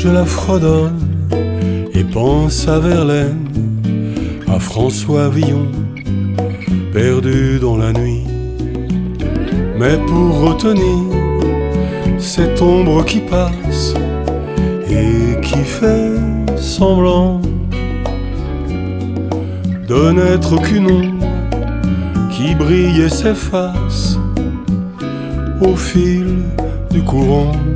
je la fredonne et pense à Verlaine, à François Villon, perdu dans la nuit. Mais pour retenir cette ombre qui passe et qui fait semblant de n'être qu'une ombre qui brille et s'efface au fil du courant.